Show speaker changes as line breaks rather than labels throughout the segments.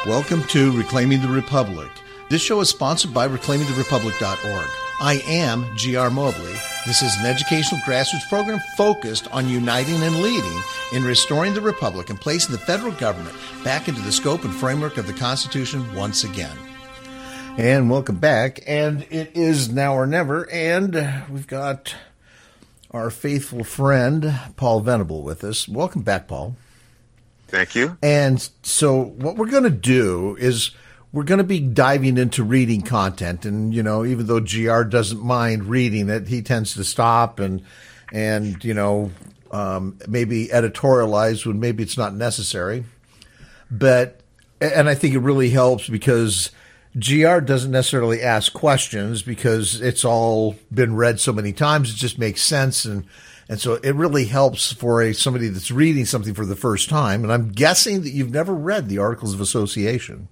Welcome to Reclaiming the Republic. This show is sponsored by reclaimingtherepublic.org. I am G.R. Mobley. This is an educational grassroots program focused on uniting and leading in restoring the Republic and placing the federal government back into the scope and framework of the Constitution once again. And welcome back. And it is now or never. And we've got our faithful friend, Paul Venable, with us. Welcome back, Paul.
Thank you.
And so what we're going to do is we're going to be diving into reading content. And, you know, even though GR doesn't mind reading it, he tends to stop and maybe editorialize when maybe it's not necessary. And I think it really helps because GR doesn't necessarily ask questions because it's all been read so many times. It just makes sense. And so it really helps for somebody that's reading something for the first time. And I'm guessing that you've never read the Articles of Association.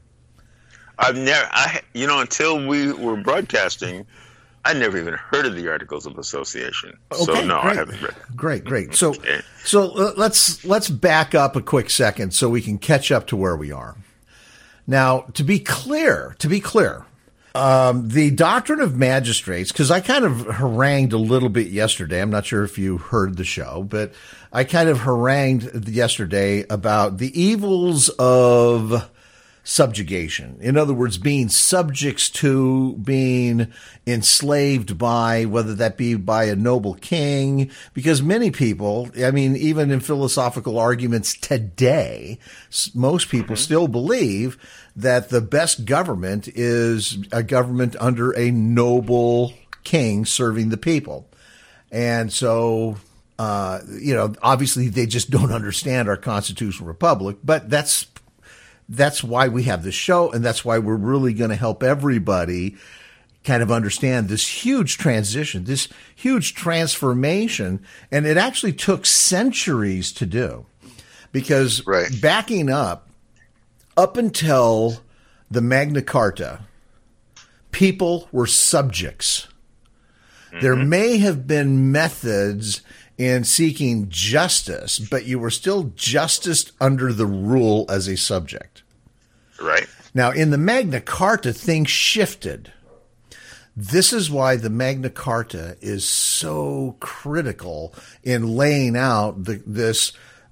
Until we were broadcasting, I never even heard of the Articles of Association.
Okay,
so no,
great.
I haven't read it. Great.
So let's back up a quick second so we can catch up to where we are. Now, to be clear, the doctrine of magistrates, because I kind of harangued a little bit yesterday. I'm not sure if you heard the show, but I kind of harangued yesterday about the evils of subjugation. In other words, being subjects to, being enslaved by, whether that be by a noble king, because many people, I mean, even in philosophical arguments today, most people still believe that the best government is a government under a noble king serving the people. And so, obviously they just don't understand our constitutional republic, but that's why we have this show, and that's why we're really going to help everybody kind of understand this huge transition, this huge transformation. And it actually took centuries to do because backing up until the Magna Carta, people were subjects. Mm-hmm. There may have been methods in seeking justice, but you were still justice under the rule as a subject.
Right.
Now, in the Magna Carta, things shifted. This is why the Magna Carta is so critical in laying out this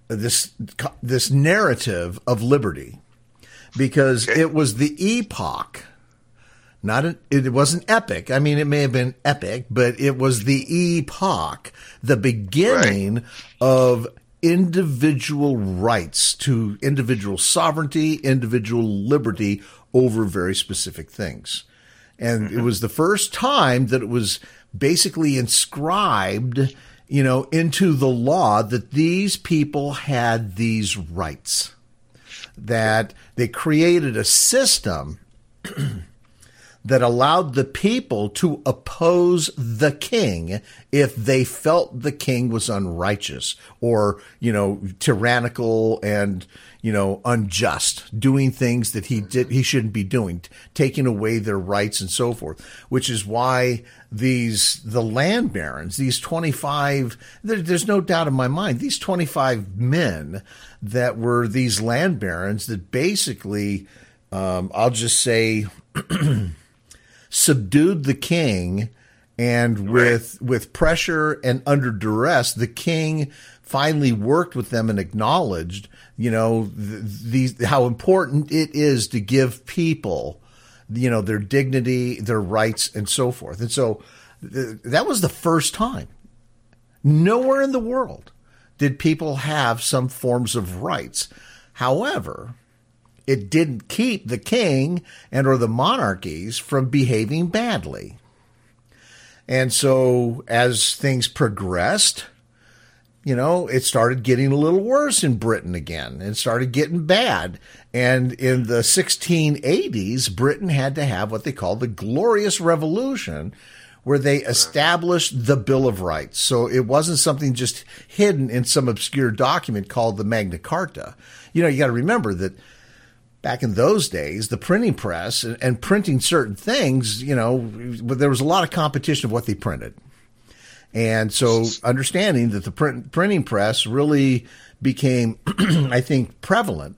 narrative of liberty, because it was the epoch. It wasn't epic. I mean, it may have been epic, but it was the epoch, the beginning of individual rights to individual sovereignty, individual liberty over very specific things. And it was the first time that it was basically inscribed, into the law that these people had these rights, that they created a system that allowed the people to oppose the king if they felt the king was unrighteous or, tyrannical and, unjust, doing things that he shouldn't be doing, taking away their rights and so forth, which is why the land barons, these 25, there's no doubt in my mind, these 25 men that were these land barons that basically, I'll just say, subdued the king, and with pressure and under duress, the king finally worked with them and acknowledged, how important it is to give people, their dignity, their rights, and so forth. And so that was the first time. Nowhere in the world did people have some forms of rights. However, it didn't keep the king and or the monarchies from behaving badly. And so as things progressed, it started getting a little worse in Britain again. It started getting bad. And in the 1680s, Britain had to have what they called the Glorious Revolution, where they established the Bill of Rights. So it wasn't something just hidden in some obscure document called the Magna Carta. You got to remember that back in those days, the printing press and printing certain things, there was a lot of competition of what they printed. And so understanding that the printing press really became, I think, prevalent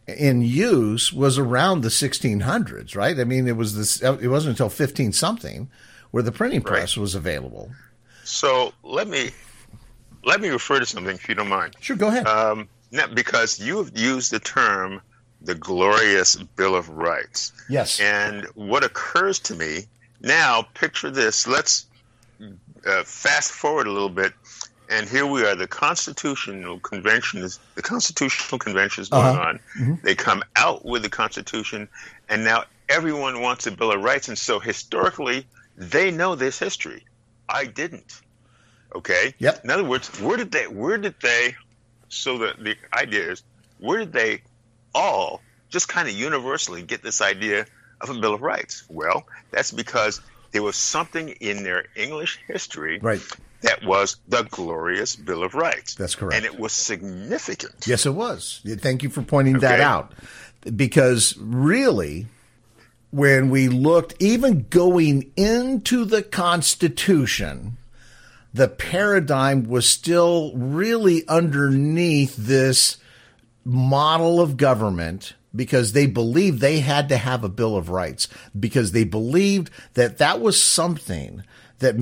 in use was around the 1600s, right? I mean, it wasn't until 15 something where the printing press was available.
So let me refer to something, if you don't mind.
Sure, go ahead.
Now, because you've used the term the Glorious Bill of Rights.
Yes.
And what occurs to me now, picture this. Let's fast forward a little bit. And here we are. The Constitutional Convention is going on. Mm-hmm. They come out with the Constitution, and now everyone wants a Bill of Rights. And so historically, they know this history. I didn't. Okay.
Yep.
In other words, where did they? So the idea is, where did they all just kind of universally get this idea of a Bill of Rights? Well, that's because there was something in their English history,
right,
that was the Glorious Bill of Rights.
That's correct.
And it was significant.
Yes, it was. Thank you for pointing that out. Because really, when we looked, even going into the Constitution, the paradigm was still really underneath this model of government, because they believed they had to have a Bill of Rights, because they believed that that was something that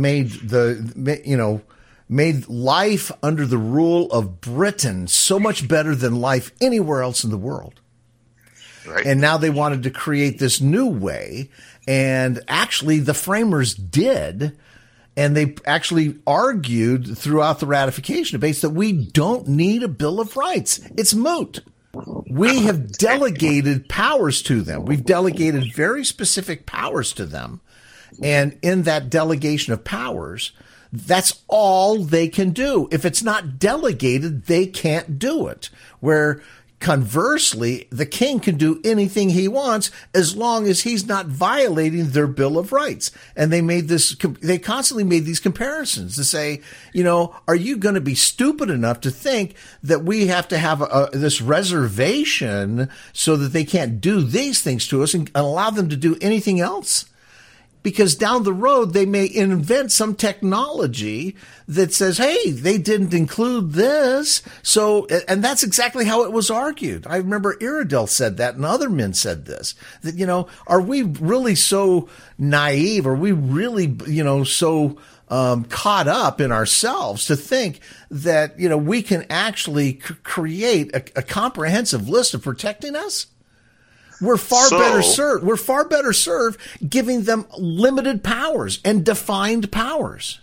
made life under the rule of Britain so much better than life anywhere else in the world.
Right.
And now they wanted to create this new way. And actually the framers did. And they actually argued throughout the ratification debates that we don't need a Bill of Rights. It's moot. We have delegated powers to them. We've delegated very specific powers to them. And in that delegation of powers, that's all they can do. If it's not delegated, they can't do it. Where conversely, the king can do anything he wants as long as he's not violating their Bill of Rights. And they constantly made these comparisons to say, are you going to be stupid enough to think that we have to have this reservation so that they can't do these things to us and allow them to do anything else? Because down the road, they may invent some technology that says, hey, they didn't include this. So, and that's exactly how it was argued. I remember Iredell said that, and other men said this, that, are we really so naive? Are we really, so caught up in ourselves to think that, we can actually create a comprehensive list of protecting us? We're far better served giving them limited powers and defined powers.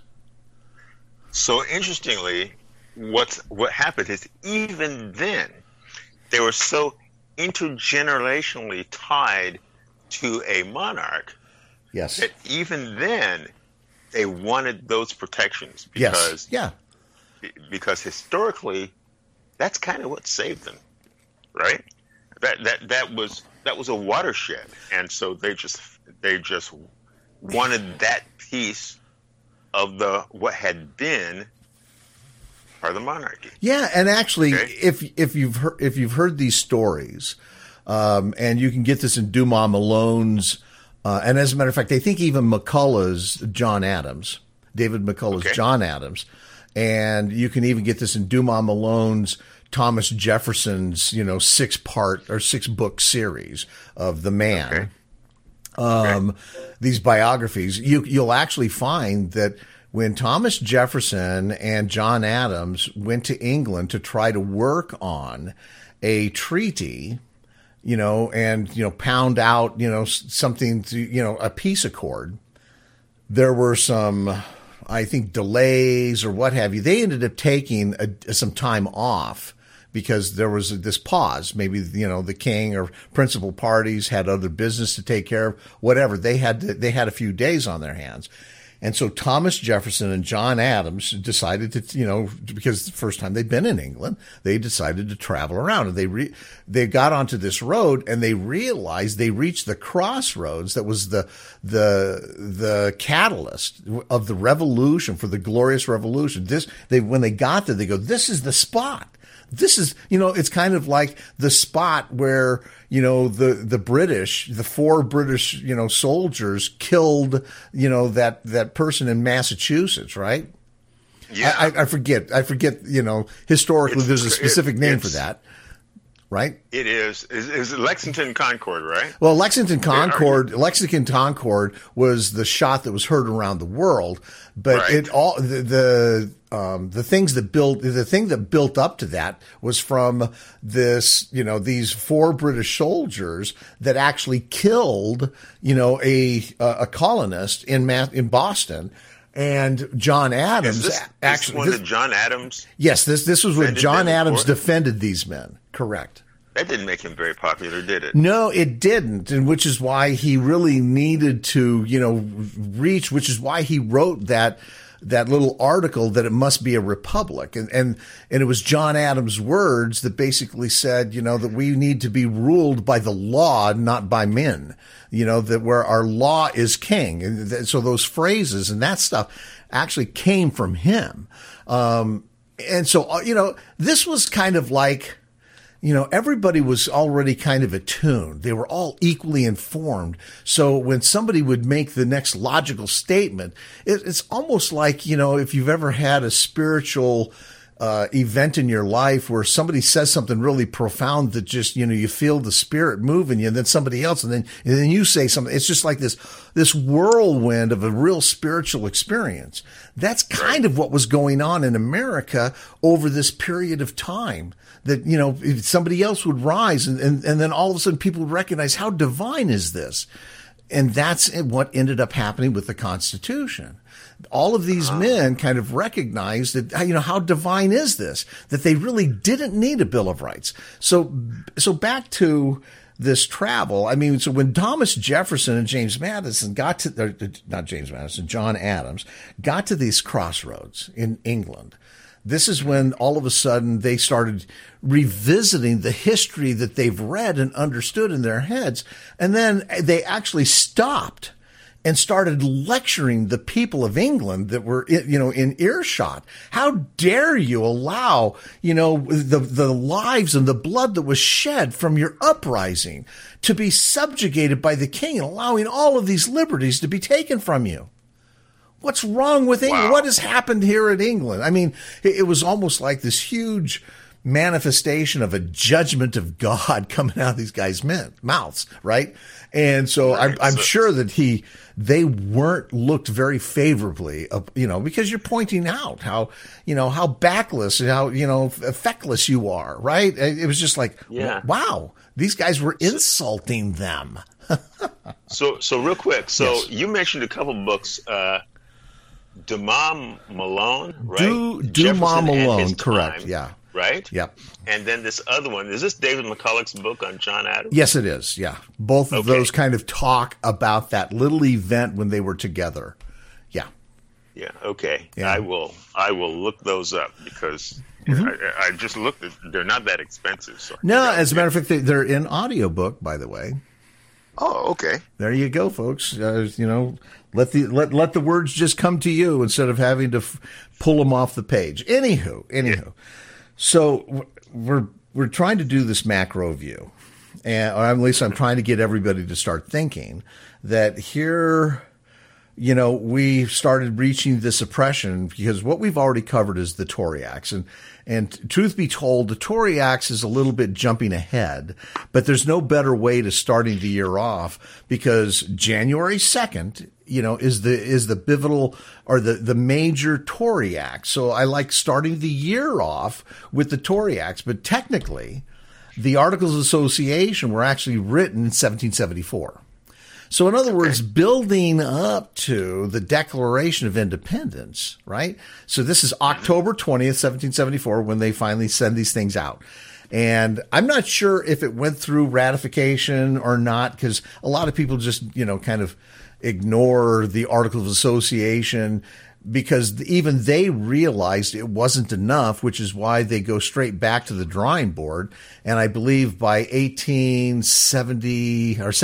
So interestingly, what happened is, even then, they were so intergenerationally tied to a monarch,
yes,
that even then they wanted those protections, because because historically, that's kind of what saved them, right? That was a watershed, and so they just wanted that piece of what had been part of the monarchy.
Yeah, and actually, if you've heard these stories, and you can get this in Dumas Malone's, and as a matter of fact, I think even McCullough's John Adams, David McCullough's John Adams, and you can even get this in Dumas Malone's Thomas Jefferson's, 6-part or 6-book series of The Man. These biographies, you'll actually find that when Thomas Jefferson and John Adams went to England to try to work on a treaty, and, pound out, something to, a peace accord, there were some, I think, delays or what have you. They ended up taking some time off, because there was this pause. Maybe, the king or principal parties had other business to take care of, whatever. They had a few days on their hands. And so Thomas Jefferson and John Adams decided to, because the first time they'd been in England, they decided to travel around, and they got onto this road, and they realized they reached the crossroads that was the catalyst of the revolution, for the Glorious Revolution. When they got there, they go, this is the spot. This is, it's kind of like the spot where, the British, the 4 British, soldiers killed, that person in Massachusetts, right?
Yeah.
I forget, historically there's a specific name for that. right?
It is Lexington Concord, right?
Well, Lexington Concord was the shot that was heard around the world, but
Right.
the thing that built up to that was from this, these 4 British soldiers that actually killed, a colonist in Boston. And John Adams
John Adams.
Yes, this was when John Adams
before?
defended these men. Correct.
That didn't make him very popular, did it?
No, it didn't, and which is why he really needed to, reach. Which is why he wrote that little article that it must be a republic, and it was John Adams' words that basically said, that we need to be ruled by the law, not by men. That where our law is king, and so those phrases and that stuff actually came from him. And so this was kind of like, everybody was already kind of attuned. They were all equally informed. So when somebody would make the next logical statement, it's almost like, if you've ever had a spiritual event in your life where somebody says something really profound that just, you feel the spirit moving you, and then somebody else, and then you say something. It's just like this whirlwind of a real spiritual experience. That's kind of what was going on in America over this period of time. That, if somebody else would rise and then all of a sudden people would recognize, how divine is this? And that's what ended up happening with the Constitution. All of these men kind of recognized that, how divine is this? That they really didn't need a Bill of Rights. So back to this travel. So when Thomas Jefferson and John Adams got to these crossroads in England, this is when all of a sudden they started revisiting the history that they've read and understood in their heads. And then they actually stopped and started lecturing the people of England that were, in earshot. How dare you allow, the lives and the blood that was shed from your uprising to be subjugated by the king, and allowing all of these liberties to be taken from you? What's wrong with England?
Wow.
What has happened here in England? It was almost like this huge manifestation of a judgment of God coming out of these guys' mouths, right? And so I'm sure that they weren't looked very favorably, because you're pointing out how backless and how, feckless you are, right? It was just like, wow, these guys were insulting them.
So real quick. Yes. You mentioned a couple books, Dumas Malone, right?
Dumas Malone, correct. Yeah.
Right?
Yep.
And then this other one, is this David McCulloch's book on John Adams?
Yes, it is. Yeah. Both of those kind of talk about that little event when they were together. Yeah.
Yeah. Okay.
Yeah.
I will look those up because I just looked at, they're not that expensive. So
no, as a matter of fact, they're in audiobook, by the way.
Oh, okay.
There you go, folks. Let the words just come to you instead of having to pull them off the page. Anywho. Yeah. So we're trying to do this macro view, or at least I'm trying to get everybody to start thinking that here, we started reaching this oppression because what we've already covered is the Tory Acts, and truth be told, the Tory Acts is a little bit jumping ahead, but there's no better way to starting the year off because January 2nd, is the pivotal or the major Tory Act. So I like starting the year off with the Tory Acts, but technically the Articles of Association were actually written in 1774. So in other words, building up to the Declaration of Independence, right? So this is October 20th, 1774, when they finally send these things out. And I'm not sure if it went through ratification or not, because a lot of people just, kind of ignore the Articles of Association because even they realized it wasn't enough, which is why they go straight back to the drawing board. And I believe by 1870 or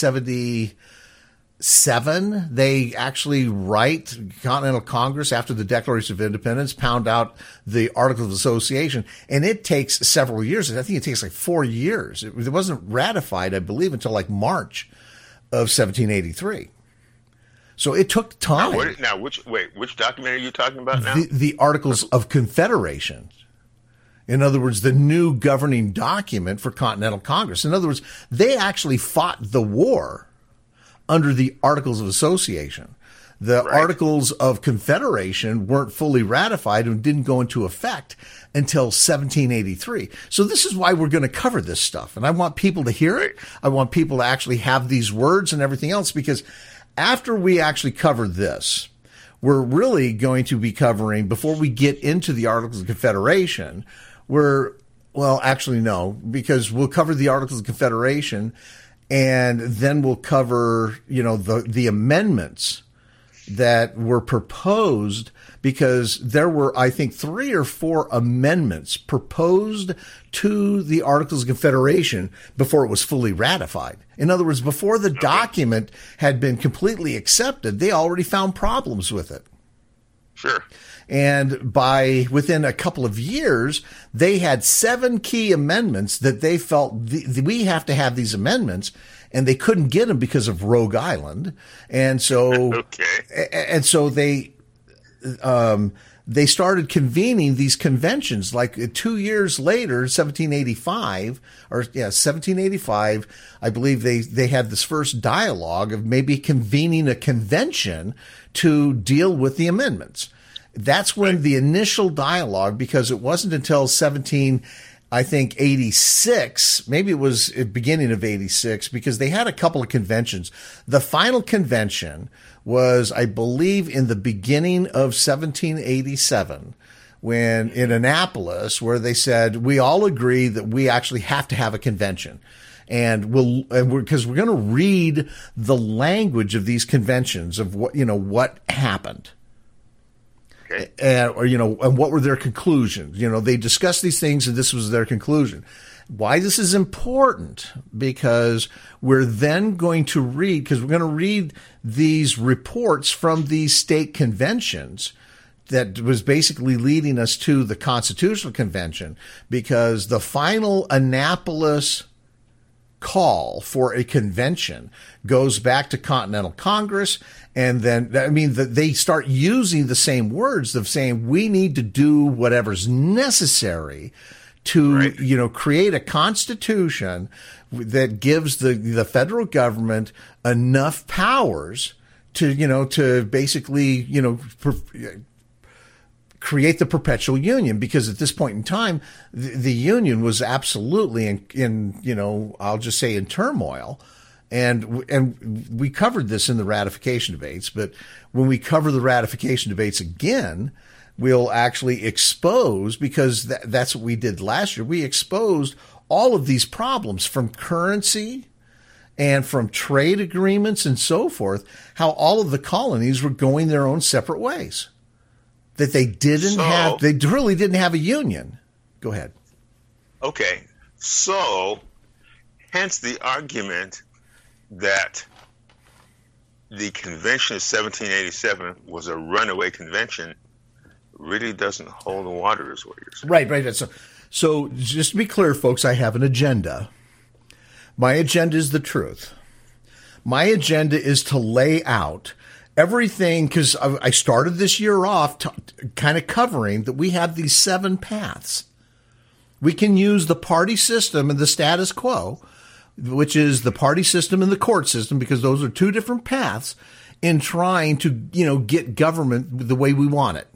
1777, they actually write Continental Congress after the Declaration of Independence, pound out the Articles of Association. And it takes several years. I think it takes like 4 years. It wasn't ratified, I believe, until like March of 1783. So it took time.
Which document are you talking about now?
The Articles of Confederation. In other words, the new governing document for Continental Congress. In other words, they actually fought the war under the Articles of Association. The Articles of Confederation weren't fully ratified and didn't go into effect until 1783. So this is why we're going to cover this stuff. And I want people to hear it. I want people to actually have these words and everything else, because after we actually cover this, we're really going to be covering, before we get into the Articles of Confederation, because we'll cover the Articles of Confederation and then we'll cover, the amendments that were proposed, because there were, I think, 3 or 4 amendments proposed to the Articles of Confederation before it was fully ratified. In other words, before the document had been completely accepted, they already found problems with it.
Sure.
And within a couple of years, they had 7 key amendments that they felt we have to have these amendments, and they couldn't get them because of Rogue Island. And so, they started convening these conventions. Like 2 years later, 1785, I believe they had this first dialogue of maybe convening a convention to deal with the amendments. That's when the initial dialogue, because it wasn't until 86, maybe it was at the beginning of 86, because they had a couple of conventions. The final convention was, I believe, in the beginning of 1787, when in Annapolis, where they said, we all agree that we actually have to have a convention. And because we're going to read the language of these conventions of what happened.
Okay.
And what were their conclusions? They discussed these things, and this was their conclusion. Why this is important? Because we're then going to read these reports from these state conventions that was basically leading us to the Constitutional Convention, because the final Annapolis call for a convention goes back to Continental Congress. And then, they start using the same words of saying we need to do whatever's necessary to, create a constitution that gives the federal government enough powers to basically, create the perpetual union, because at this point in time, the union was absolutely in I'll just say in turmoil. And we covered this in the ratification debates, but when we cover the ratification debates again, we'll actually expose, because that's what we did last year. We exposed all of these problems from currency and from trade agreements and so forth, how all of the colonies were going their own separate ways, that they really didn't have a union. Go ahead.
Okay. So, hence the argument that the convention of 1787 was a runaway convention really doesn't hold the water, is what you're saying.
Right. So just to be clear, folks, I have an agenda. My agenda is the truth. My agenda is to lay out everything, because I started this year off kind of covering that we have these 7 paths. We can use the party system and the status quo, which is the party system and the court system, because those are 2 different paths in trying to, get government the way we want it.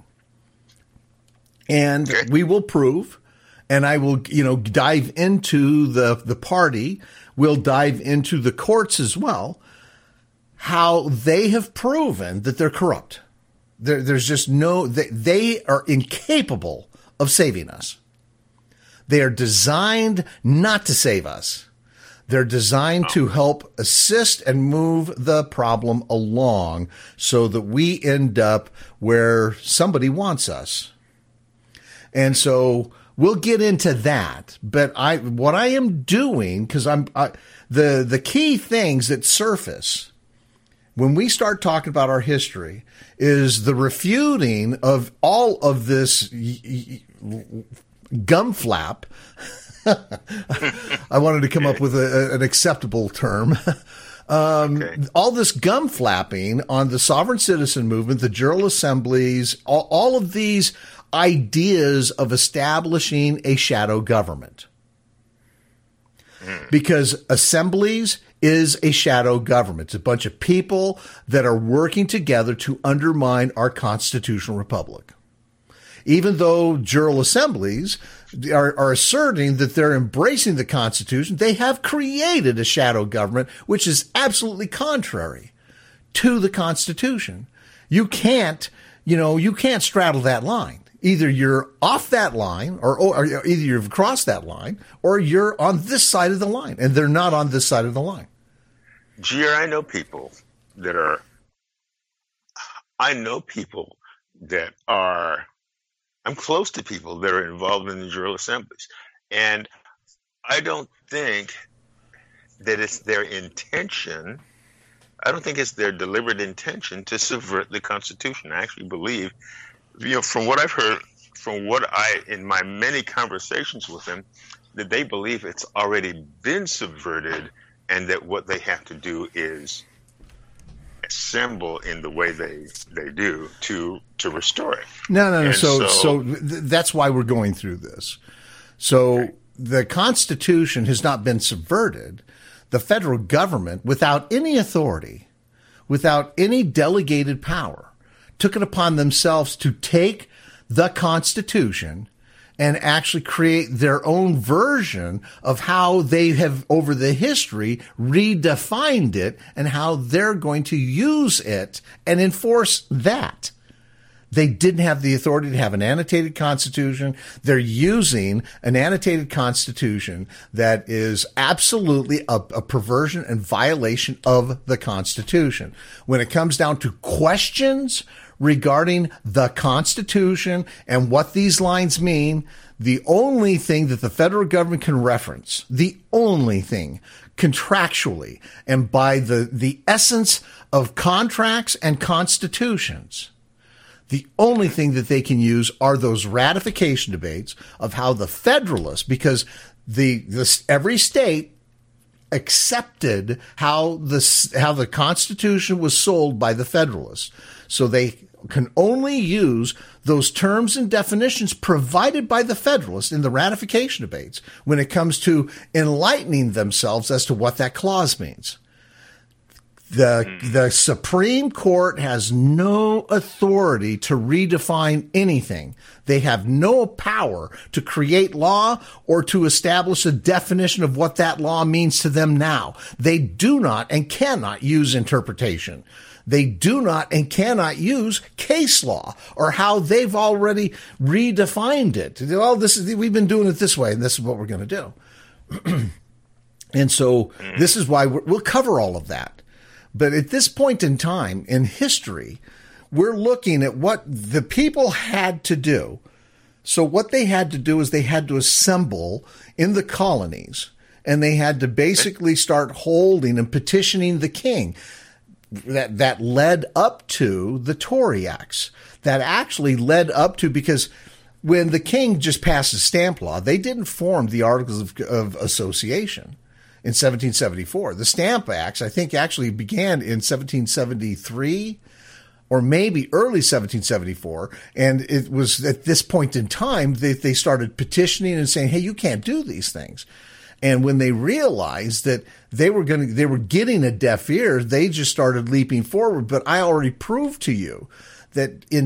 And we will prove, and I will, dive into the party. We'll dive into the courts as well, how they have proven that they're corrupt. There's just they are incapable of saving us. They are designed not to save us. They're designed to help assist and move the problem along so that we end up where somebody wants us. And so we'll get into that. But what I am doing, because the key things that surface when we start talking about our history is the refuting of all of this gum flap. I wanted to come up with an acceptable term. All this gum flapping on the sovereign citizen movement, the General Assemblies, all of these ideas of establishing a shadow government. Because assemblies is a shadow government. It's a bunch of people that are working together to undermine our constitutional republic. Even though General Assemblies are asserting that they're embracing the Constitution, they have created a shadow government, which is absolutely contrary to the Constitution. You can't straddle that line. Either you're off that line or either you've crossed that line or you're on this side of the line, and they're not on this side of the line.
Gere, I know people that are, I'm close to people that are involved in the General Assemblies. And I don't think that it's their intention. I don't think it's their deliberate intention to subvert the Constitution. I actually believe, from what I've heard, in my many conversations with them, that they believe it's already been subverted and that what they have to do is assemble in the way they do to restore it.
No. So that's why we're going through this. So okay. The Constitution has not been subverted. The federal government, without any authority, without any delegated power, took it upon themselves to take the Constitution and actually create their own version of how they have, over the history, redefined it and how they're going to use it and enforce that. They didn't have the authority to have an annotated constitution. They're using an annotated constitution that is absolutely a perversion and violation of the Constitution. When it comes down to questions regarding the Constitution and what these lines mean, the only thing that the federal government can reference, the only thing contractually and by the essence of contracts and constitutions, the only thing that they can use are those ratification debates of how the Federalists, because every state accepted how the Constitution was sold by the Federalists. So they can only use those terms and definitions provided by the Federalists in the ratification debates when it comes to enlightening themselves as to what that clause means. The Supreme Court has no authority to redefine anything. They have no power to create law or to establish a definition of what that law means to them now. They do not and cannot use interpretation. They do not and cannot use case law or how they've already redefined it. Well, we've been doing it this way, and this is what we're going to do. And so this is why we'll cover all of that. But at this point in time in history, we're looking at what the people had to do. So what they had to do is they had to assemble in the colonies, and they had to basically start holding and petitioning the king. That led up to the Tory Acts. That actually led up to, because when the king just passed a stamp law, they didn't form the Articles of Association in 1774. The Stamp Acts, I think, actually began in 1773 or maybe early 1774. And it was at this point in time that they started petitioning and saying, hey, you can't do these things. And when they realized that they were getting a deaf ear, they just started leaping forward. But I already proved to you that in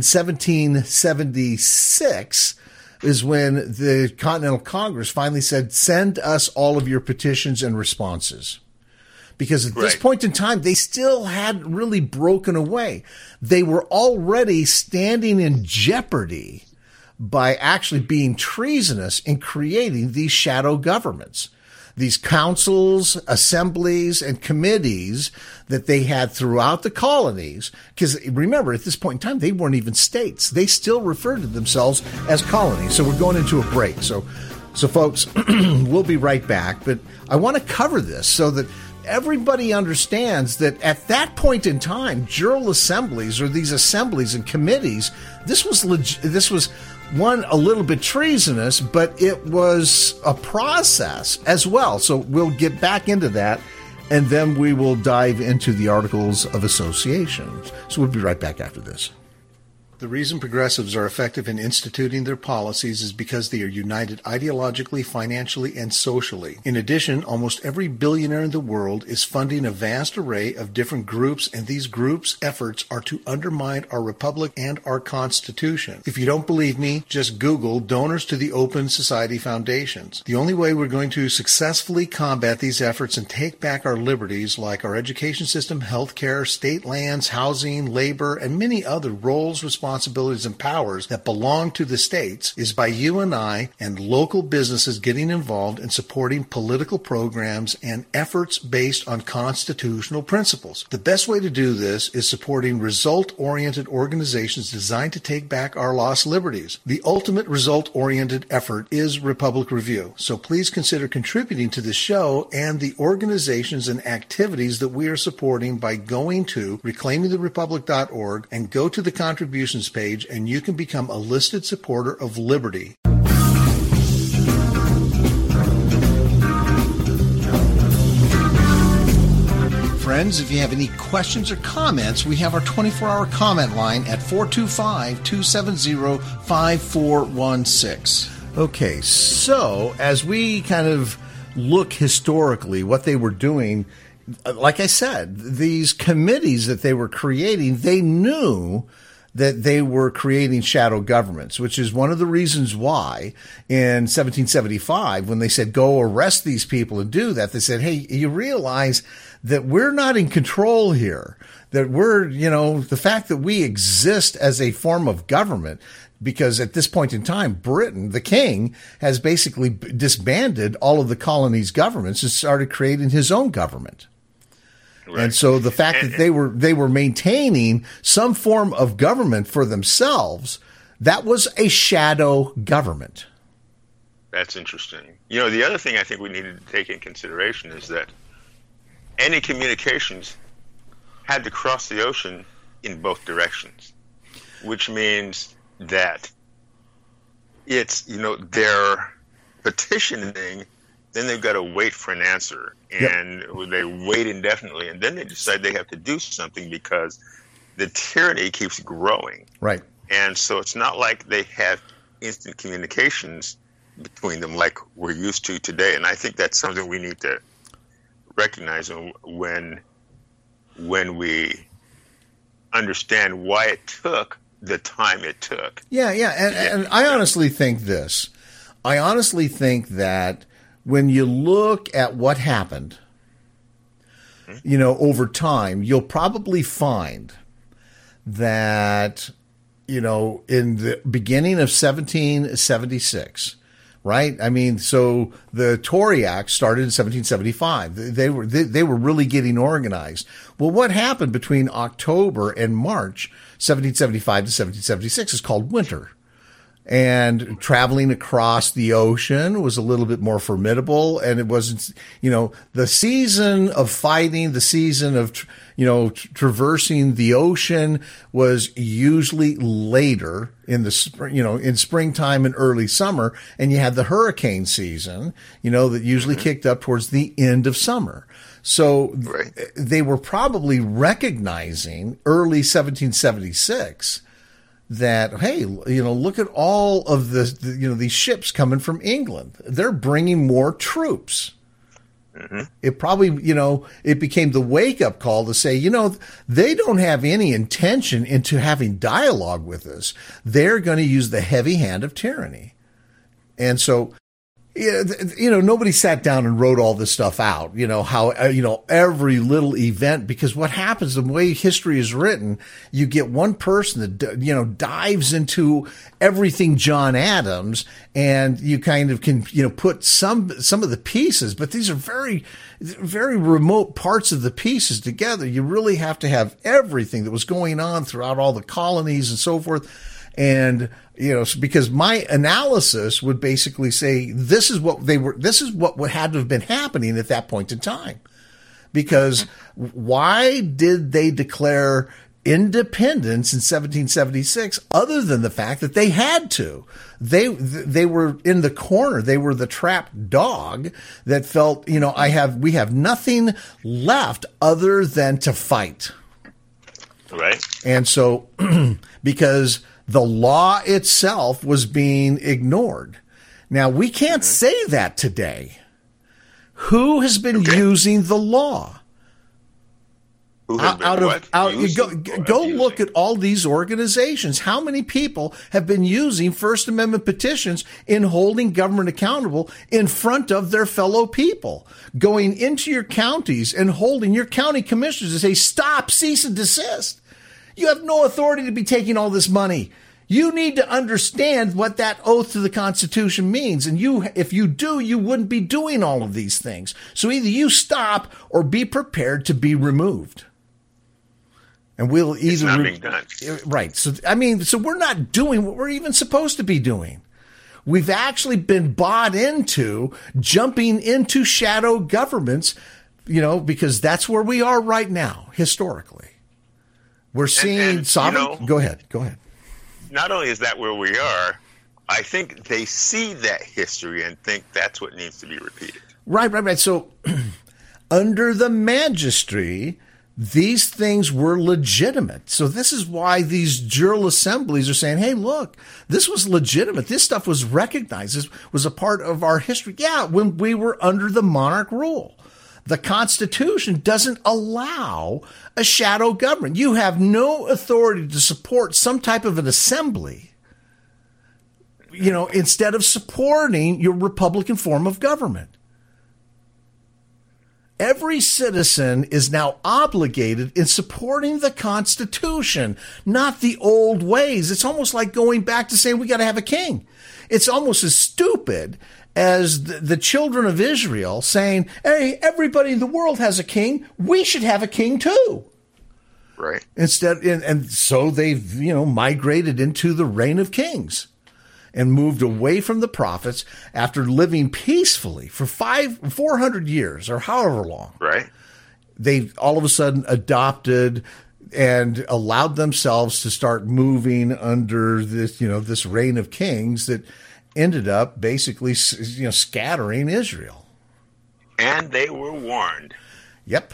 1776 is when the Continental Congress finally said, send us all of your petitions and responses. Because at this point in time, they still hadn't really broken away. They were already standing in jeopardy by actually being treasonous in creating these shadow governments. These councils, assemblies, and committees that they had throughout the colonies. Because remember, at this point in time, they weren't even states. They still referred to themselves as colonies. So we're going into a break. So folks, we'll be right back. But I want to cover this so that everybody understands that at that point in time, general assemblies or these assemblies and committees, this was one, a little bit treasonous, but it was a process as well. So we'll get back into that, and then we will dive into the Articles of Association. So we'll be right back after this.
The reason progressives are effective in instituting their policies is because they are united ideologically, financially, and socially. In addition, almost every billionaire in the world is funding a vast array of different groups, and these groups' efforts are to undermine our republic and our Constitution. If you don't believe me, just Google donors to the Open Society Foundations. The only way we're going to successfully combat these efforts and take back our liberties, like our education system, healthcare, state lands, housing, labor, and many other roles, responsibilities, and powers that belong to the states, is by you and I and local businesses getting involved in supporting political programs and efforts based on constitutional principles. The best way to do this is supporting result-oriented organizations designed to take back our lost liberties. The ultimate result-oriented effort is Republic Review, so please consider contributing to this show and the organizations and activities that we are supporting by going to reclaimingtherepublic.org and go to the contributions page, and you can become a listed supporter of liberty. Friends, if you have any questions or comments, we have our 24-hour comment line at 425-270-5416.
Okay, so as we kind of look historically what they were doing, like I said, these committees that they were creating, they knew that they were creating shadow governments, which is one of the reasons why in 1775, when they said, go arrest these people and do that, they said, hey, you realize that we're not in control here, that we're, the fact that we exist as a form of government, because at this point in time, Britain, the king, has basically disbanded all of the colonies' governments and started creating his own government. Right. And so the fact that they were maintaining some form of government for themselves, that was a shadow government.
That's interesting. The other thing I think we needed to take in consideration is that any communications had to cross the ocean in both directions, which means that it's, they're petitioning, then they've got to wait for an answer, and they wait indefinitely, and then they decide they have to do something because the tyranny keeps growing.
Right.
And so it's not like they have instant communications between them like we're used to today. And I think that's something we need to recognize when we understand why it took the time it took.
Yeah. And I honestly think this. I honestly think that when you look at what happened, over time, you'll probably find that, in the beginning of 1776, right? I mean, so the Tory Act started in 1775. They were really getting organized. Well, what happened between October and March 1775 to 1776 is called winter. And traveling across the ocean was a little bit more formidable. And it wasn't, the season of fighting, the season of, traversing the ocean was usually later in the spring, in springtime and early summer. And you had the hurricane season, that usually kicked up towards the end of summer. So they were probably recognizing early 1776 that, hey, look at all of these ships coming from England. They're bringing more troops. Mm-hmm. It probably, it became the wake-up call to say, they don't have any intention into having dialogue with us. They're going to use the heavy hand of tyranny. And so, nobody sat down and wrote all this stuff out, how, every little event, because what happens, the way history is written, you get one person that, dives into everything John Adams, and you kind of can, put some of the pieces, but these are very, very remote parts of the pieces together. You really have to have everything that was going on throughout all the colonies and so forth. And, because my analysis would basically say this is what had to have been happening at that point in time. Because why did they declare independence in 1776 other than the fact that they had to? They were in the corner. They were the trapped dog that felt, we have nothing left other than to fight.
Right.
And so, because the law itself was being ignored. Now, we can't say that today. Who has been using the law?
Who has been
Go look at all these organizations. How many people have been using First Amendment petitions in holding government accountable in front of their fellow people? Going into your counties and holding your county commissioners to say, stop, cease and desist. You have no authority to be taking all this money. You need to understand what that oath to the Constitution means. And if you do, you wouldn't be doing all of these things. So either you stop or be prepared to be removed. And we'll either.
It's not being done.
Right. So we're not doing what we're even supposed to be doing. We've actually been bought into jumping into shadow governments, because that's where we are right now, historically. We're seeing sovereign. Go ahead.
Not only is that where we are, I think they see that history and think that's what needs to be repeated.
Right. So under the Magistracy, these things were legitimate. So this is why these General Assemblies are saying, hey, look, this was legitimate. This stuff was recognized. This was a part of our history. Yeah, when we were under the monarch rule. The Constitution doesn't allow a shadow government. You have no authority to support some type of an assembly, instead of supporting your Republican form of government. Every citizen is now obligated in supporting the Constitution, not the old ways. It's almost like going back to saying we got to have a king. It's almost as stupid as the children of Israel saying, hey, everybody in the world has a king. We should have a king too.
Right.
Instead, and so they've, migrated into the reign of kings and moved away from the prophets after living peacefully for 400 years or however long.
Right.
They all of a sudden adopted and allowed themselves to start moving under this, this reign of kings that ended up basically, scattering Israel.
And they were warned.
Yep.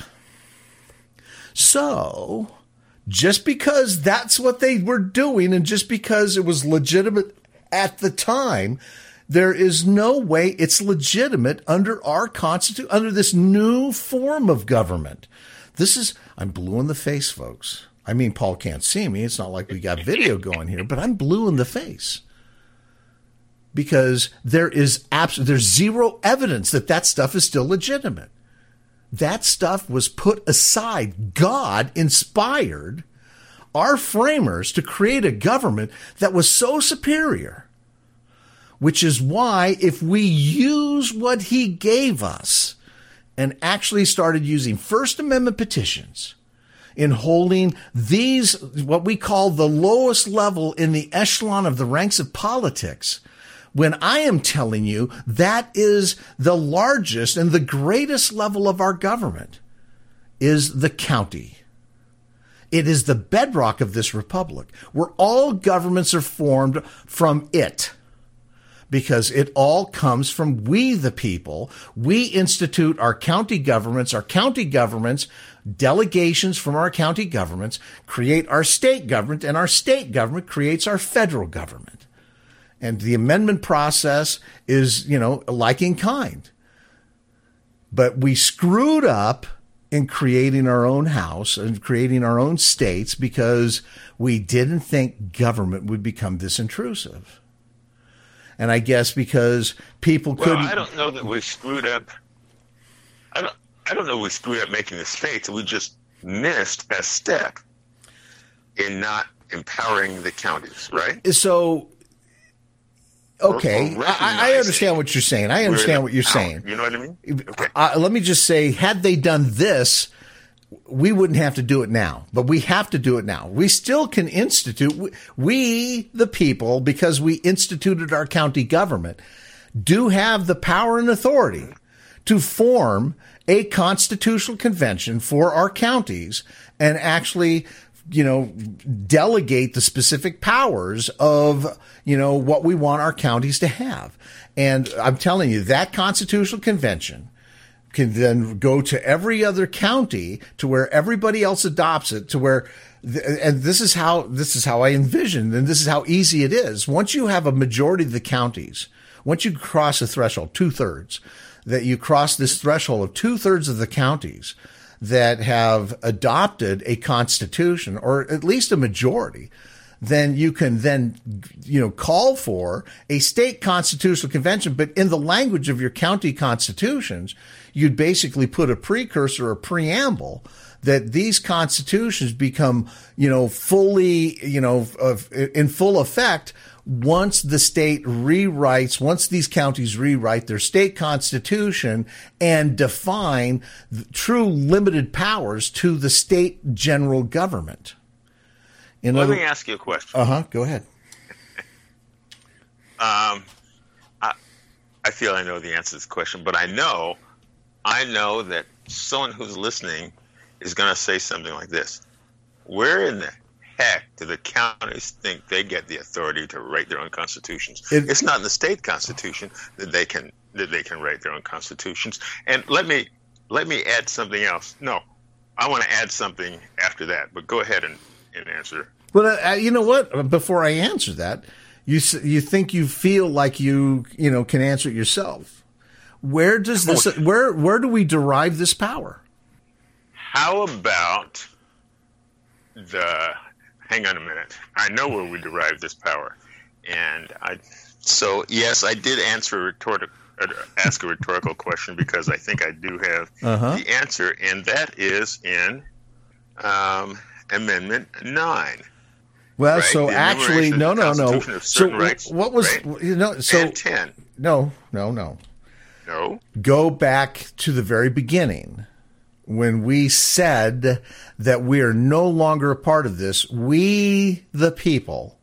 So, just because that's what they were doing and just because it was legitimate at the time, there is no way it's legitimate under our Constitution, under this new form of government. I'm blue in the face, folks. I mean, Paul can't see me. It's not like we got video going here, but I'm blue in the face. Because there's zero evidence that stuff is still legitimate. That stuff was put aside. God inspired our framers to create a government that was so superior, which is why if we use what he gave us and actually started using First Amendment petitions in holding these, what we call the lowest level in the echelon of the ranks of politics, when I am telling you that is the largest and the greatest level of our government is the county. It is the bedrock of this republic, where all governments are formed from it, because it all comes from we, the people. We institute our county governments. Our county governments, delegations from our county governments, create our state government, and our state government creates our federal government. And the amendment process is, like in kind. But we screwed up in creating our own house and creating our own states because we didn't think government would become this intrusive. And I guess because people couldn't.
Well, I don't know that we screwed up. I don't know we screwed up making the states. We just missed a step in not empowering the counties, right?
So. Okay, I understand what you're saying. I understand what you're saying.
You know what I mean? Okay.
Let me just say, had they done this, we wouldn't have to do it now. But we have to do it now. We still can institute. We, the people, because we instituted our county government, do have the power and authority to form a constitutional convention for our counties and actually delegate the specific powers of, what we want our counties to have. And I'm telling you, that constitutional convention can then go to every other county to where everybody else adopts it, to where and this is how I envision, and this is how easy it is. Once you have a majority of the counties, once you cross a threshold, 2/3, that you cross this threshold of 2/3 of the counties that have adopted a constitution, or at least a majority, then you can then, call for a state constitutional convention. But in the language of your county constitutions, you'd basically put a precursor or preamble that these constitutions become, fully, in full effect once the state rewrites, once these counties rewrite their state constitution and define true limited powers to the state general government.
Let me ask you a question.
Go ahead.
I feel I know the answer to this question, but I know that someone who's listening is going to say something like this: where in the heck do the counties think they get the authority to write their own constitutions? It's not in the state constitution that they can write their own constitutions. And let me add something else. No, I want to add something after that, but go ahead and answer.
Well, you know what? Before I answer that, you think you feel like you can answer it yourself. Where does this? Where do we derive this power?
How about hang on a minute. I know where we derive this power. So yes, I did ask a rhetorical question because I think I do have the answer, and that is in Amendment 9.
Well,
right?
so actually, no. So
rights,
what was,
right?
so
and 10.
No.
No.
Go back to the very beginning when we said that we are no longer a part of this. We, the people,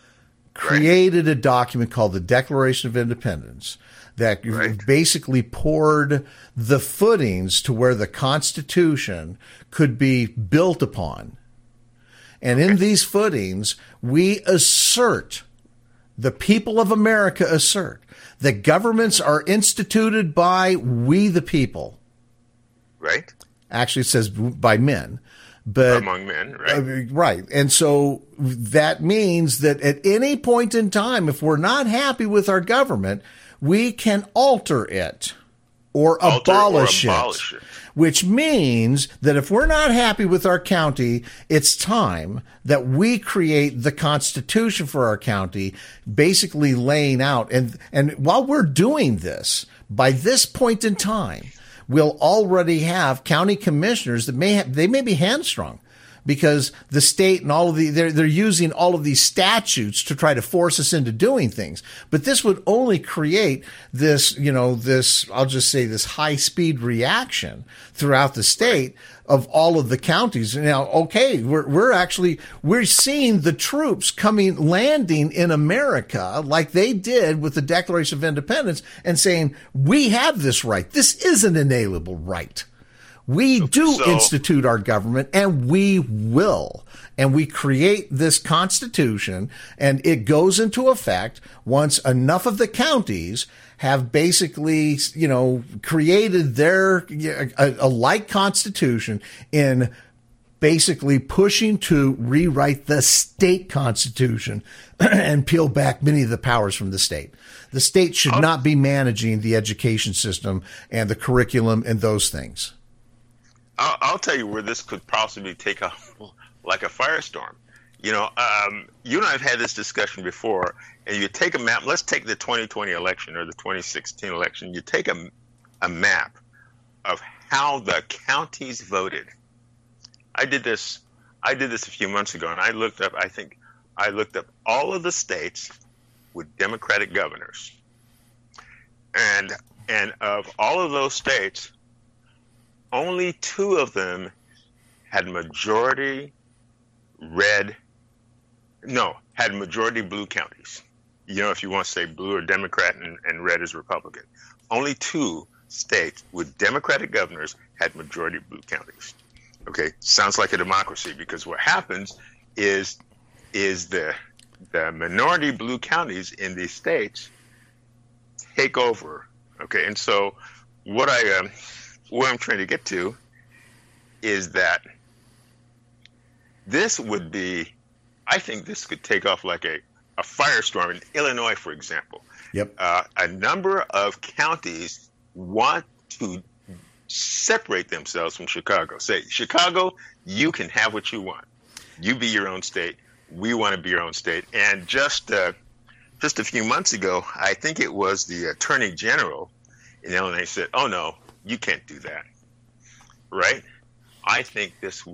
created a document called the Declaration of Independence that basically poured the footings to where the Constitution could be built upon. And in these footings, we assert, the people of America assert, that governments are instituted by we the people.
Right.
Actually, it says by men. But
among men, right?
Right. And so that means that at any point in time, if we're not happy with our government, we can alter it or abolish it. Which means that if we're not happy with our county, it's time that we create the Constitution for our county, basically laying out. And while we're doing this, by this point in time, we'll already have county commissioners that they may be hamstrung because the state and all of they're using all of these statutes to try to force us into doing things. But this would only create this, I'll just say this high speed reaction throughout the state of all of the counties. Now, okay, we're seeing the troops landing in America like they did with the Declaration of Independence and saying, we have this right. This is an inalienable right. We do institute our government, and we will. And we create this Constitution, and it goes into effect once enough of the counties have basically, created a like Constitution in basically pushing to rewrite the state constitution and peel back many of the powers from the state. The state should not be managing the education system and the curriculum and those things.
I'll tell you where this could possibly take off like a firestorm. You and I have had this discussion before, and you take a map. Let's take the 2020 election or the 2016 election. You take a map of how the counties voted. I did this a few months ago, and I looked up all of the states with Democratic governors. And of all of those states, only 2 of them had majority blue counties. If you want to say blue or Democrat and red is Republican. Only 2 states with Democratic governors had majority blue counties. Okay, sounds like a democracy, because what happens is the minority blue counties in these states take over. Okay, and so what I'm trying to get to is that this would be, I think this could take off like a firestorm in Illinois, for example.
Yep.
A number of counties want to separate themselves from Chicago. Say, Chicago, you can have what you want. You be your own state. We want to be our own state. And just a few months ago, I think it was the Attorney General in Illinois said, "Oh no, you can't do that." Right? I think this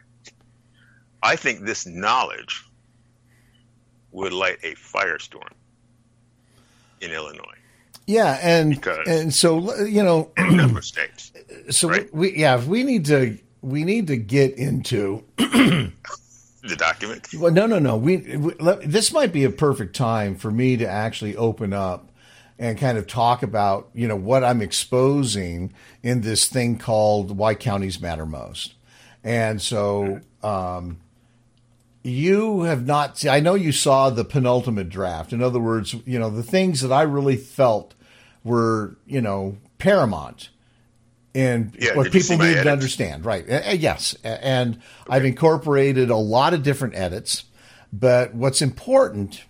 knowledge would light a firestorm in Illinois.
Yeah, and so in
a number of states.
So
right?
we need to get into
the document.
Well, no. This might be a perfect time for me to actually open up and kind of talk about what I'm exposing in this thing called Why Counties Matter Most. And so you have not. I know you saw the penultimate draft. In other words, the things that I really felt were paramount in what people need to understand. Right. Yes. And okay. I've incorporated a lot of different edits. But what's important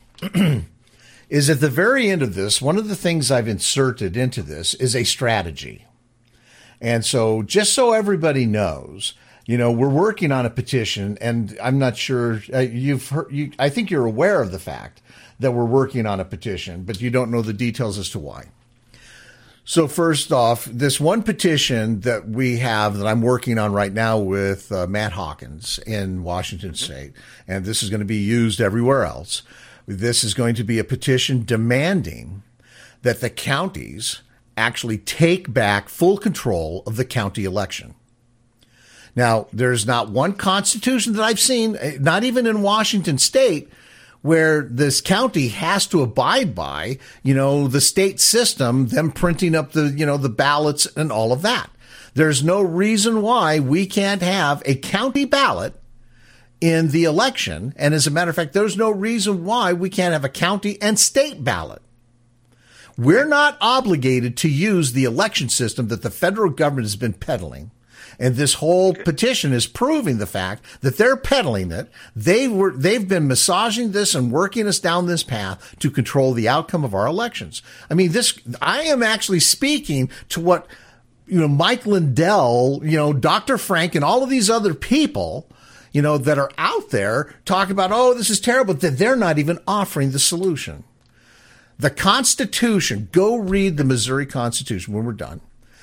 is at the very end of this, one of the things I've inserted into this is a strategy. And so just so everybody knows, we're working on a petition, and I'm not sure you've heard. I think you're aware of the fact that we're working on a petition, but you don't know the details as to why. So first off, this one petition that we have that I'm working on right now with Matt Hawkins in Washington State, and this is going to be used everywhere else. This is going to be a petition demanding that the counties actually take back full control of the county election. Now, there's not one constitution that I've seen, not even in Washington State, where this county has to abide by, the state system, them printing up the ballots and all of that. There's no reason why we can't have a county ballot in the election. And as a matter of fact, there's no reason why we can't have a county and state ballot. We're not obligated to use the election system that the federal government has been peddling. And this whole petition is proving the fact that they're peddling it. They've been massaging this and working us down this path to control the outcome of our elections. I mean, I am actually speaking to what, Mike Lindell, Dr. Frank, and all of these other people, that are out there talking about, oh, this is terrible, that they're not even offering the solution. The Constitution, go read the Missouri Constitution when we're done.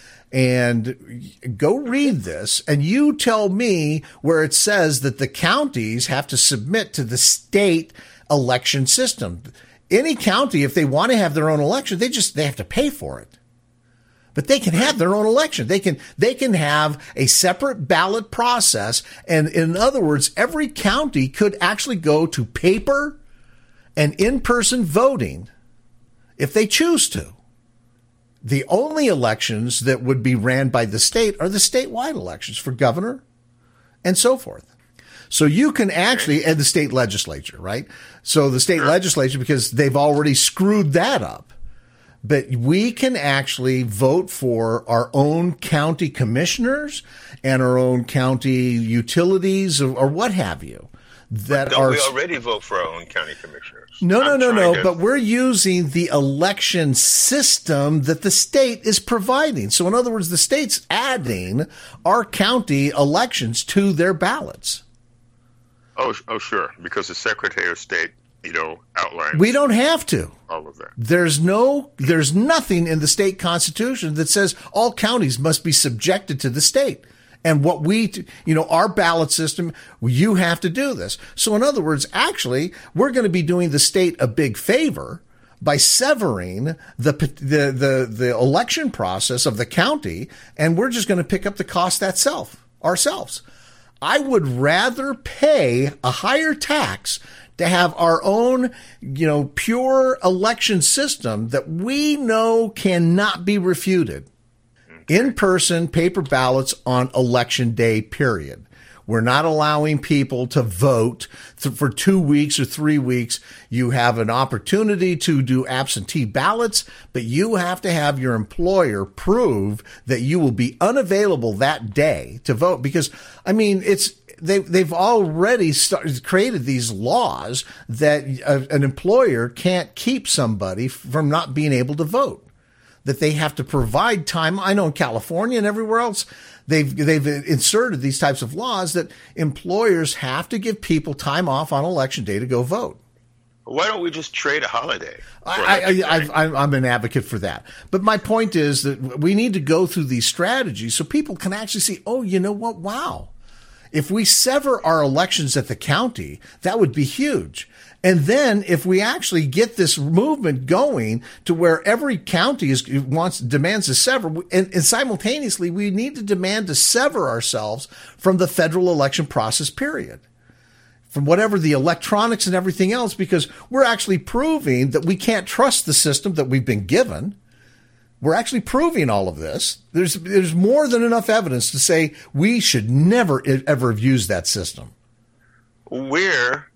And go read this, and you tell me where it says that the counties have to submit to the state election system. Any county, if they want to have their own election, they have to pay for it. But they can have their own election. They can have a separate ballot process. And in other words, every county could actually go to paper and in-person voting if they choose to. The only elections that would be ran by the state are the statewide elections for governor and so forth. So you can actually, and the state legislature, right? So the state legislature, because they've already screwed that up. But we can actually vote for our own county commissioners and our own county utilities or what have you.
We already vote for our own county commissioners?
No. But we're using the election system that the state is providing. So in other words, the state's adding our county elections to their ballots.
Oh, sure. Because the Secretary of State, outlines.
We don't have to.
All of that.
There's nothing in the state constitution that says all counties must be subjected to the state. And what our ballot system, you have to do this. So in other words, actually, we're going to be doing the state a big favor by severing the election process of the county, and we're just going to pick up the cost ourselves. I would rather pay a higher tax to have our own, pure election system that we know cannot be refuted. In-person paper ballots on election day, period. We're not allowing people to vote for 2 weeks or 3 weeks. You have an opportunity to do absentee ballots, but you have to have your employer prove that you will be unavailable that day to vote. Because, I mean, they've already created these laws that an employer can't keep somebody from not being able to vote, that they have to provide time. I know in California and everywhere else, they've inserted these types of laws that employers have to give people time off on election day to go vote.
Why don't we just trade a holiday?
I'm an advocate for that. But my point is that we need to go through these strategies so people can actually see, oh, you know what? Wow. If we sever our elections at the county, that would be huge. And then if we actually get this movement going to where every county demands to sever, and simultaneously we need to demand to sever ourselves from the federal election process, period. From whatever the electronics and everything else, because we're actually proving that we can't trust the system that we've been given. We're actually proving all of this. There's more than enough evidence to say we should never, ever have used that system.
Where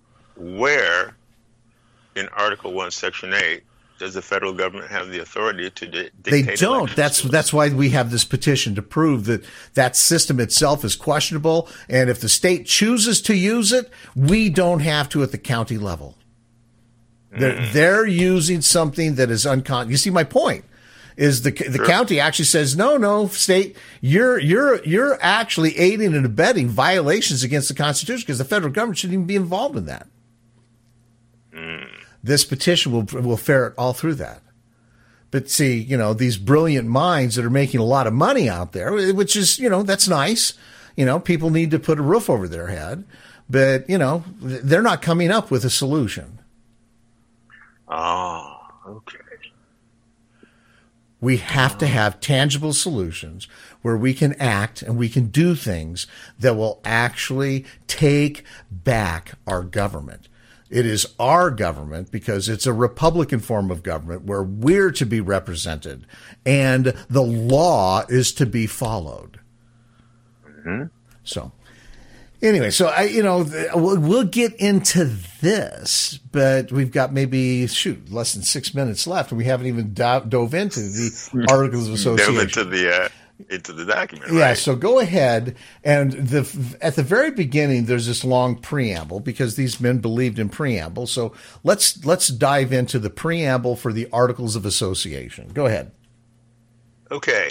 in Article 1, Section 8, does the federal government have the authority to dictate?
They don't. That's why we have this petition to prove that that system itself is questionable. And if the state chooses to use it, we don't have to at the county level. They're using something that is unconscious. You see my point? Is the county actually says, no, state, you're actually aiding and abetting violations against the Constitution because the federal government shouldn't even be involved in that. This petition will ferret all through that. But see, these brilliant minds that are making a lot of money out there, which is, that's nice. People need to put a roof over their head, but, they're not coming up with a solution.
Oh, okay.
We have to have tangible solutions where we can act and we can do things that will actually take back our government. It is our government because it's a Republican form of government where we're to be represented and the law is to be followed.
Mm-hmm.
So anyway, we'll get into this, but we've got maybe, less than 6 minutes left, and we haven't even dove into the Articles of Association.
Dove into the document, right?
Yeah, so go ahead, and at the very beginning, there's this long preamble, because these men believed in preamble, so let's dive into the preamble for the Articles of Association. Go ahead.
Okay.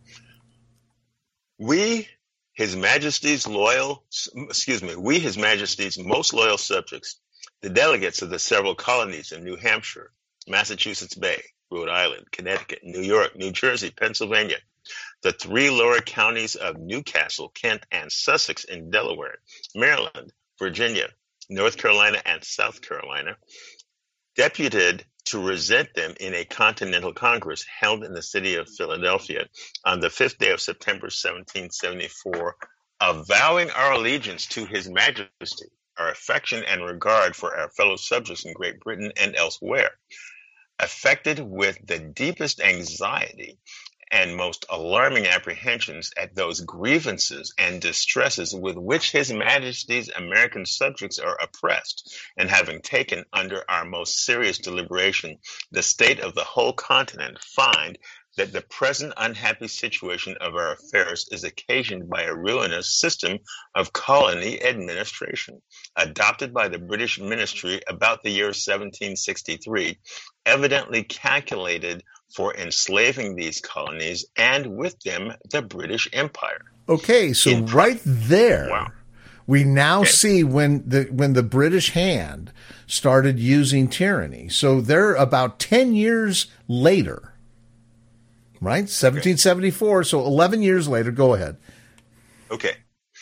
We, His Majesty's most loyal subjects, the delegates of the several colonies in New Hampshire, Massachusetts Bay, Rhode Island, Connecticut, New York, New Jersey, Pennsylvania, the 3 lower counties of Newcastle, Kent, and Sussex in Delaware, Maryland, Virginia, North Carolina, and South Carolina, deputed to present them in a Continental Congress held in the city of Philadelphia on the 5th day of September, 1774, avowing our allegiance to His Majesty, our affection and regard for our fellow subjects in Great Britain and elsewhere, affected with the deepest anxiety and most alarming apprehensions at those grievances and distresses with which His Majesty's American subjects are oppressed, and having taken under our most serious deliberation the state of the whole continent, find that the present unhappy situation of our affairs is occasioned by a ruinous system of colony administration, adopted by the British ministry about the year 1763, evidently calculated for enslaving these colonies and with them the British Empire.
Okay, so right there,
wow.
We now see when the British hand started using tyranny. So they're about 10 years later, right? 1774, so 11 years later. Go ahead.
Okay.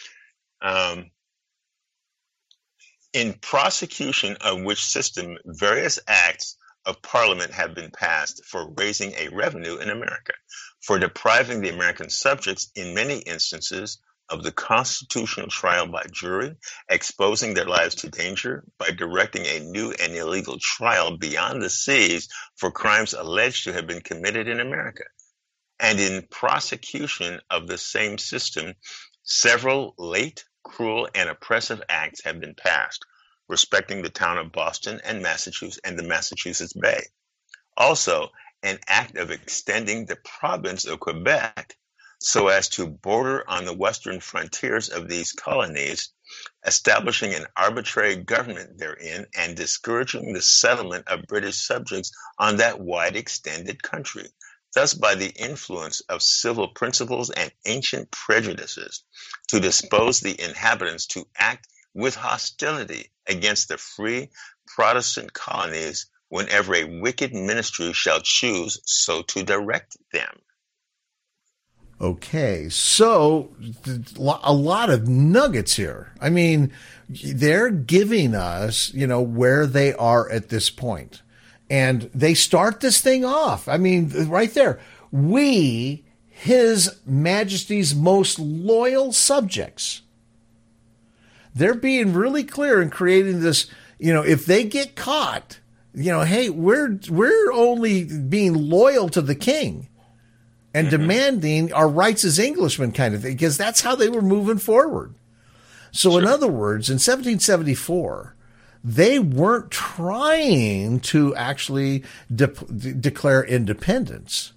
In prosecution of which system, various acts of Parliament have been passed for raising a revenue in America, for depriving the American subjects in many instances of the constitutional trial by jury, exposing their lives to danger by directing a new and illegal trial beyond the seas for crimes alleged to have been committed in America. And in prosecution of the same system, several late cruel, and oppressive acts have been passed respecting the town of Boston and Massachusetts and the Massachusetts Bay. Also, an act of extending the province of Quebec so as to border on the western frontiers of these colonies, establishing an arbitrary government therein, and discouraging the settlement of British subjects on that wide extended country. Thus, by the influence of civil principles and ancient prejudices, to dispose the inhabitants to act with hostility against the free Protestant colonies whenever a wicked ministry shall choose so to direct them.
Okay, so a lot of nuggets here. I mean, they're giving us, where they are at this point. And they start this thing off. I mean, right there. We, His Majesty's most loyal subjects. They're being really clear in creating this, if they get caught, hey, we're only being loyal to the king and demanding our rights as Englishmen kind of thing, because that's how they were moving forward. So in other words, in 1774, they weren't trying to actually declare independence.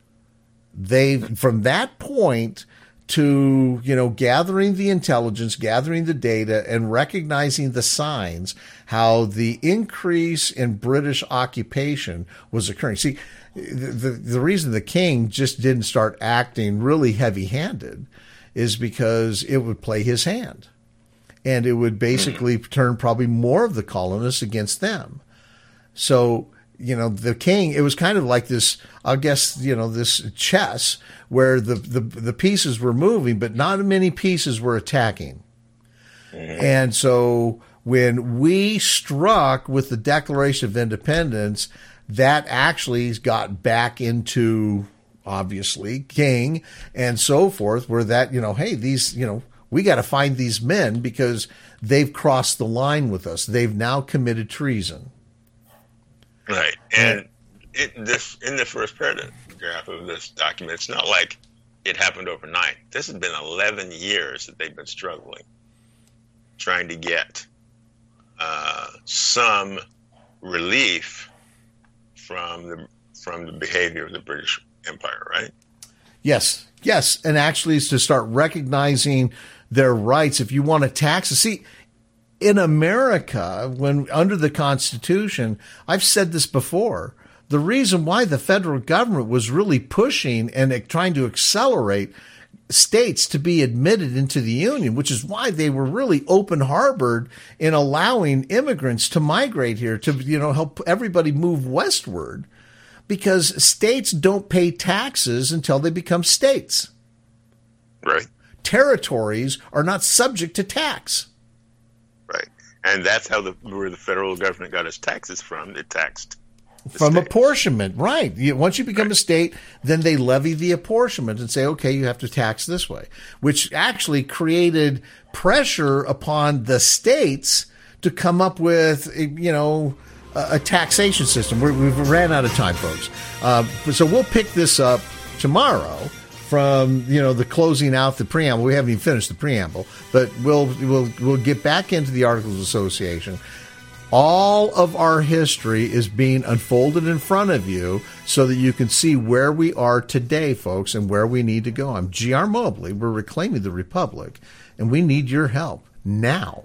From that point to, gathering the intelligence, gathering the data, and recognizing the signs, how the increase in British occupation was occurring. See, the reason the king just didn't start acting really heavy-handed is because it would play his hand. And it would basically turn probably more of the colonists against them. So, the king, it was kind of like this, I guess, this chess where the pieces were moving, but not many pieces were attacking. And so when we struck with the Declaration of Independence, that actually got back into, obviously, king and so forth, where that, hey, these, we got to find these men because they've crossed the line with us. They've now committed treason.
Right. And in the first paragraph of this document, it's not like it happened overnight. This has been 11 years that they've been struggling, trying to get some relief from the behavior of the British Empire, right?
Yes. And actually is to start recognizing their rights. If you want to tax, see, in America, when under the Constitution, I've said this before, the reason why the federal government was really pushing and trying to accelerate states to be admitted into the Union, which is why they were really open harbored in allowing immigrants to migrate here to, help everybody move westward, because states don't pay taxes until they become states.
Right.
Territories are not subject to tax.
Right. And that's where the federal government got its taxes from. It taxed
from apportionment, right? Once you become a state, then they levy the apportionment and say, okay, you have to tax this way, which actually created pressure upon the states to come up with, a taxation system. We've ran out of time, folks. So we'll pick this up tomorrow from, the closing out the preamble. We haven't even finished the preamble, but we'll get back into the Articles of Association. All of our history is being unfolded in front of you so that you can see where we are today, folks, and where we need to go. I'm G.R. Mobley. We're reclaiming the Republic, and we need your help now.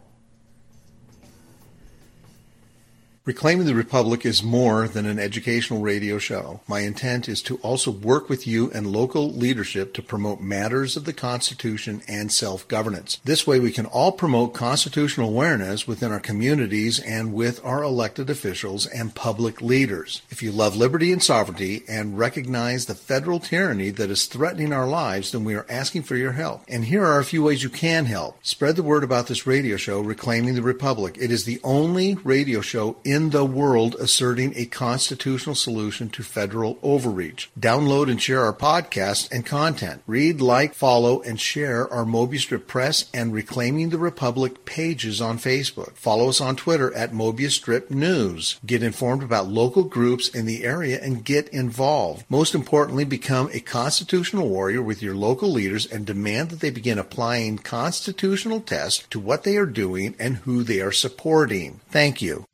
Reclaiming the Republic is more than an educational radio show. My intent is to also work with you and local leadership to promote matters of the Constitution and self-governance. This way we can all promote constitutional awareness within our communities and with our elected officials and public leaders. If you love liberty and sovereignty and recognize the federal tyranny that is threatening our lives, then we are asking for your help. And here are a few ways you can help. Spread the word about this radio show, Reclaiming the Republic. It is the only radio show in in the world asserting a constitutional solution to federal overreach. Download and share our podcast and content. Read, like, follow, and share our Mobius Strip Press and Reclaiming the Republic pages on Facebook. Follow us on Twitter at Mobius Strip News. Get informed about local groups in the area and get involved. Most importantly, become a constitutional warrior with your local leaders and demand that they begin applying constitutional tests to what they are doing and who they are supporting. Thank you.